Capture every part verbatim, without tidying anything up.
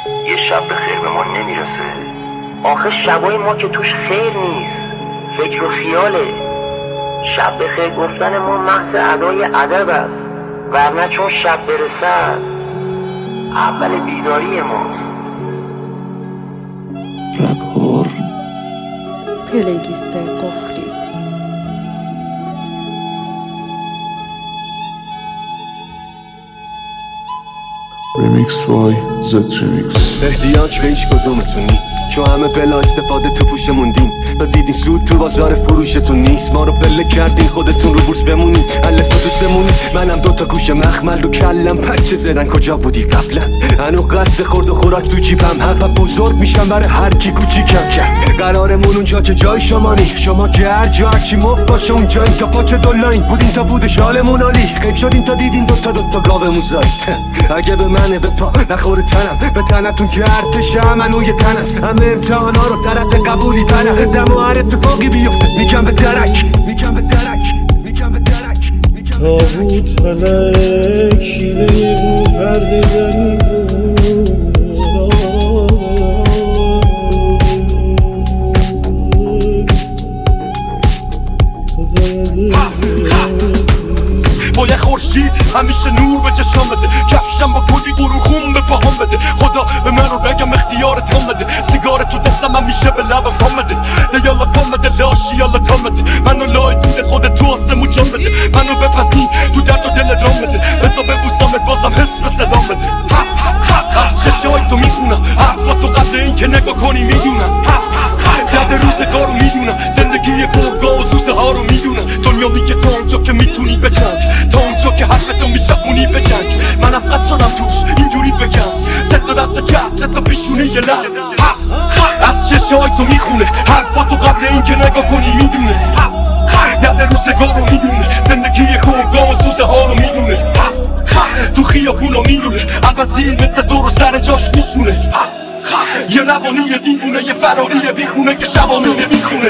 یه شب به خیر به ما نمیرسه؟ آخه شبای ما که توش خیر نیست، فکر و خیاله. شب به خیر گفتن ما محض ادای ادب است، ورنه چون شب برسد اول بیداری ماست. رگهار پلیلیست قفلی. ریمیکس بای زد ریمیکس. احتیاج به هیچ کدومتونی، چون همه بلا استفاده تو پوش موندین و دیدین سود تو بازار فروشتون نیست. ما رو بله کردین خودتون رو بورس بمونین، حل تو دوستمونی. منم دوتا گوش مخمل رو کلم پچه زدن. کجا بودی قبلا؟ هنو قد خورد و خوراک تو جیبم، هر پا بزرگ میشم برای هر کی کوچیکم. کرد قرارمون اونجا که جای شمانی، شما که هر جا هرچی مفت باشه اونجا. این تا پاچه دلاین بودین تا بودش حالمون عالی، غیب شدین تا دیدین دوتا دوتا گاومون زایید. اگه به منه به پا نخوره تنم، به تنتون که ارتشم منوی تن است. همه امتحانا رو درق قبولی تنم، دم و هر اتفاقی بیفته میگم به درک، میگم به درک، میگم به درک. تابوت فلک شیره بود پرده زنی با یه خورشید همیشه نور به چشام بده، کفشم با کلی گروخون به پاهم بده. خدا به من رو رگم اختیارت هم بده، سیگار تو دستم همیشه به لبم کام بده. ده یالا کام بده لاشی یالا کام بده، منو لای دود خودت تو آسمون جام بده. منو بپسین تو درد و دل درام بده، بزا ببوسمت بازم حس به صدام بده. از چشای تو میخونم حرفا تو قبل این که نگاه کنی میدونم. درد روزگارو میدونم، زندگی گوگا و زوزه ها رو میدونم. دنیا میگه تا اونجا که میتونی بجنگ، تا اونجا که حرفتو میزبونی بجنگ. منم قد شدم توش اینجوری بگم، صدق دست کرد صدق پیشونی یه لب. از چشای تو میخونه حرفا تو قبل این که نگاه کنی میدونه. درد روزگارو میدونه، زندگی گوگا و زوزه ها رو میدونه. تو خیابونا میدونه البزیر مثل تو رو سر جاش میشونه. یه روانی دیوونه، یه فراری بیخونه که شبانونه میخونه.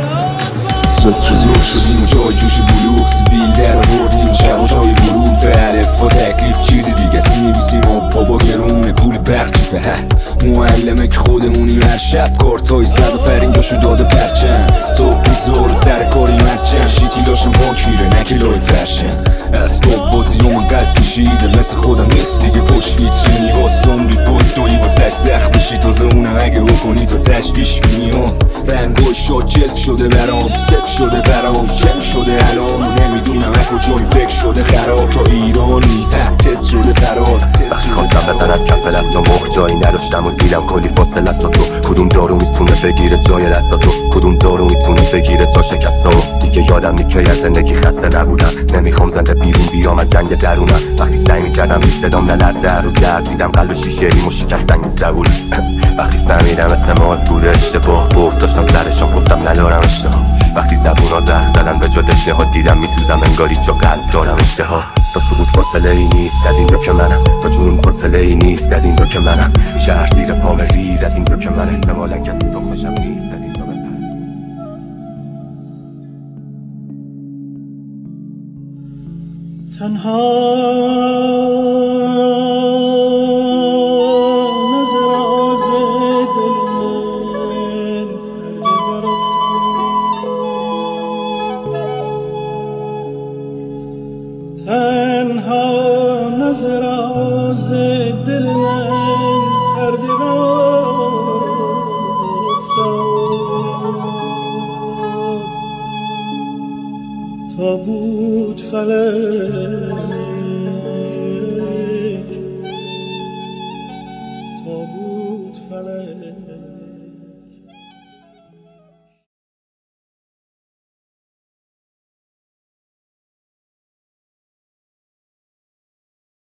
زور شدیم و جای جوش بلوکس بیل در بردیم شب و جای برون فعلف و تکلیف چیزی دیگه سی میبیسیم و بابا گرونه پول برچی به معلمه که خودمونی هر شب کارتای صد و فرینگاشو داده پرچن. صبح زور سر کاری مرچن، شیتی لاشم باک میره نکه لای فرشن. اسباب بازی اون قد کشیده مثل خودم نیست دیگه، پشت ویترینی آسان بید بود دوی واسش سخت بشی. تازه اونه اگه بکنی تا تشویش بینی ها رنگای شاد جلد شده برام، صفر شده برام، جمع شده الان و نمیدونم از کجای فکر شده خراب. تا ایرانی تست شده فرار. وقتی خواستم بزنم کف دستم مخ جایی نداشتم و دیدم کلی فاصله است تا تو. کدوم دارو میتونه بگیره جای دستاتو، کدوم دارو میتونه بگیره جا شکستامو. دیگه یادم نی که از زندگی خسته نبودم، نمیخوام زنده بیرون بیام از جنگ درونم. وقتی سعی میکردم بی صدام نلرزه رو درد، دیدم قلب شیشه‌ای شکستن این زبون. وقتی فهمیدم احتمال بود اشتباه، بغض داشتم سرشان گفتم ندارم اشتها. وقتی زبونا زخم زدن به جا دشنه دیدم میسوزم انگاری جا قلب دارم اشتها. تا سقوط فاصله ای نیست از اینجا که منم، تا جنون فاصله ای نیست از اینجا که منم. شهر زیر پام ریز از اینجا که من احتمالا کسی تخمشم نیست از اینجا بپرم. تنها تابوت فلک